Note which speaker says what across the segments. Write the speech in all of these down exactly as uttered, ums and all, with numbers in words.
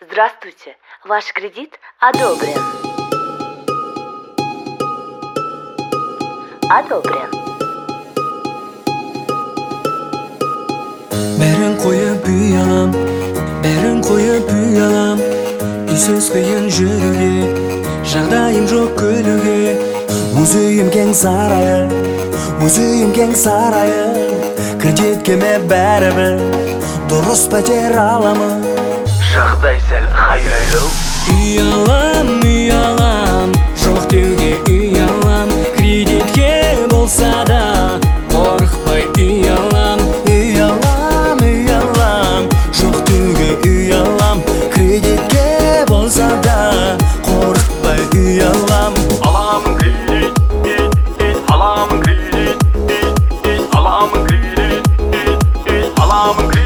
Speaker 1: Здравствуйте, ваш кредит одобрен. Одобрен.
Speaker 2: Бәрін қойып үй алам, бәрін қойып үй алам. Үйсіз қиын жүруге, жағдайым жоқ күлуге. Өз үйім кең сарайы, өз үйім кең сарайы. Кредитке ме бәрібір, дұрыс пәтер аламын.
Speaker 3: Жағдай сәл хайрайлау.
Speaker 2: Үй алам, үй алам, жоқ деуге үй алам. Кредитке болса да, қорықпай үй алам. Үй алам, үй алам, жоқ деуге үй алам. Кредитке болса да, қорықпай үй алам.
Speaker 3: Аламын кредит, аламын кредит, аламын кредит, аламын кредит.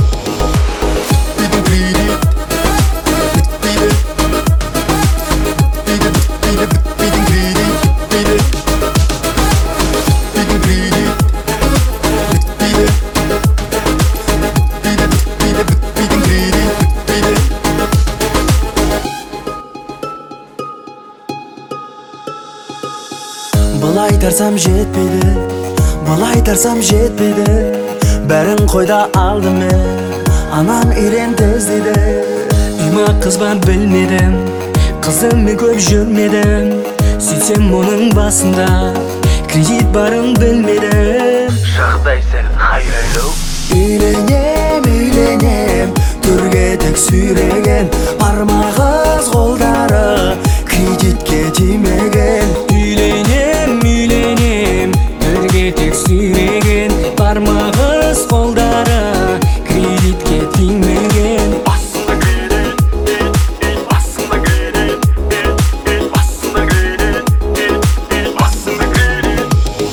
Speaker 2: Былай тарсам жетпейді, былай тарсам жетпейді. Бәрін қойда алдым мен, анам ирен тез дейді. Үйма қыз ба білмедім, қызым мен көп жүрмедім. Сөйтсем мұның басында кредит барын білмедім.
Speaker 3: Жағдай сәл хайрайлау.
Speaker 2: Үйленем, үйленем, төрге тек сүйреген. Бармағыз қолдары кредитке тимеген. Үйленем, үйленем, төрге тек сүйреген. Бармағыз қолдары кредитке тимеген.
Speaker 3: Басында кредит, басында кредит, басында кредит, басында кредит.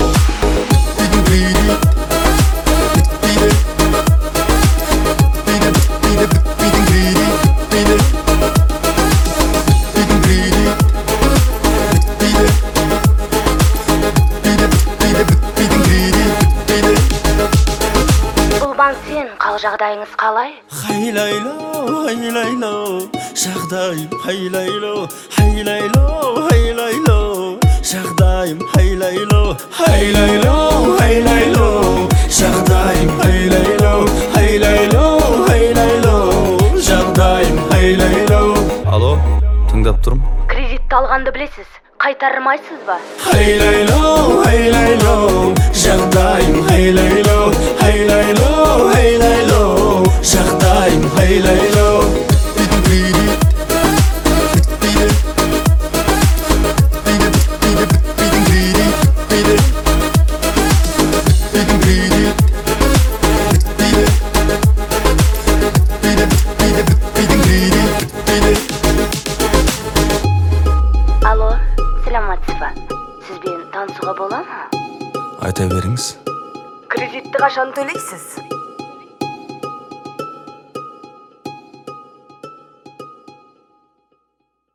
Speaker 1: Бұл банктен қал жағдайыңыз қалай?
Speaker 2: Хайлайло, хайлайло, жағдайым хайлайло. Хайлайло, хайлайло, жағдайым хайлайло. Хайлайло, хайлайло, жағдайым хайлайло. Хайлайло, хайлайло, жағдайым хайлайло.
Speaker 4: Алло, тыңдап тұрмын.
Speaker 1: Кредитті алғанды білесіз, қайтармайсыз ба?
Speaker 2: Хайлайло, хайлайло, жағдайым хайлайло. Хайлайло, хайлайло, жағдайым хайлайло.
Speaker 1: Алло, саламатсыз ба? Сізбен танысуға бола ма?
Speaker 4: Айта беріңіз.
Speaker 1: Кредитті қашан төлейсіз?